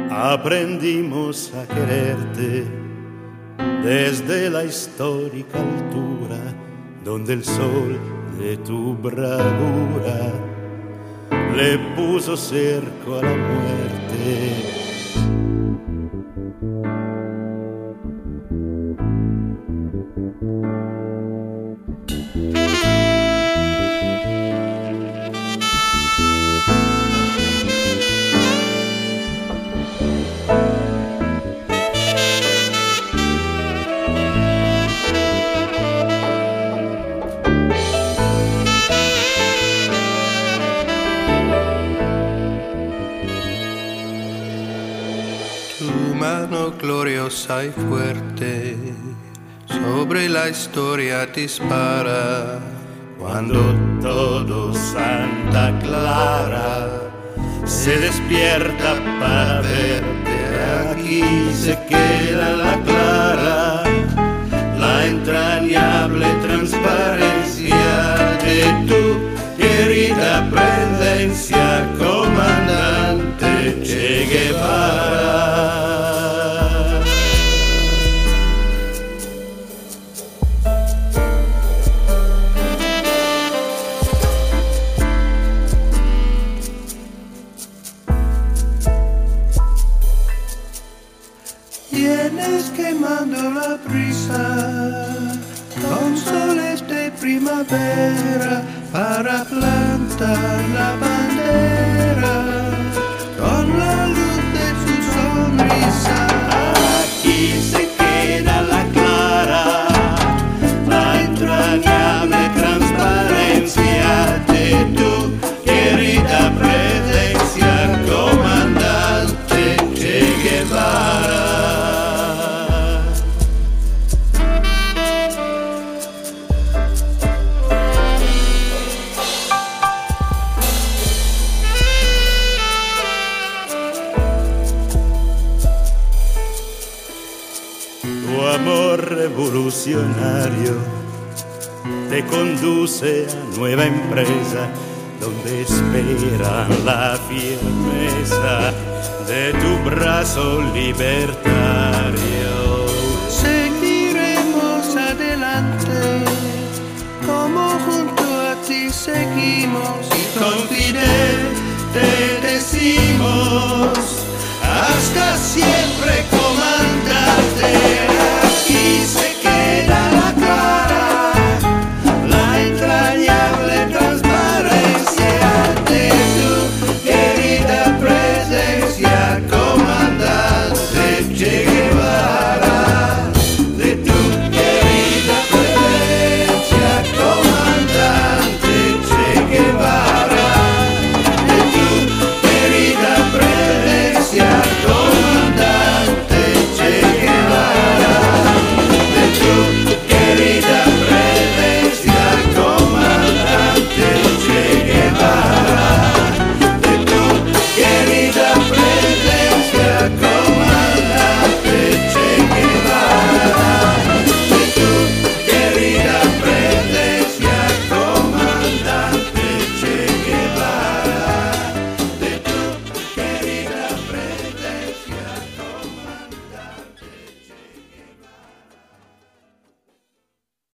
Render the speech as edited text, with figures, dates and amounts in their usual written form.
Aprendimos a quererte desde la histórica altura, donde el sol de tu bravura le puso cerco a la muerte. Tu mano gloriosa y fuerte sobre la historia dispara. Cuando todo Santa Clara se despierta para verte, aquí se queda la clara, la entrañable transparencia de tu querida presencia, comandante Che Guevara. Vienes quemando la brisa con soles de primavera para plantar la bandera con la luz de su sonrisa. Aquí se queda la clara, la entrañable transparencia de tu querida presencia, comandante Che Guevara. Tu amor revolucionario te conduce a nueva empresa, donde esperan la firmeza de tu brazo libertario. Seguiremos adelante, como junto a ti seguimos, y con Fidel te decimos hasta siempre.